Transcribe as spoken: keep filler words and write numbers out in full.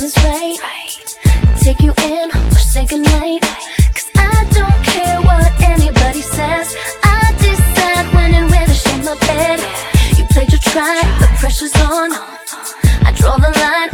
is right. Take you in or say goodnight, cause I don't care what anybody says. I decide when and where to share my bed. You played your try, the pressure's on. I draw the line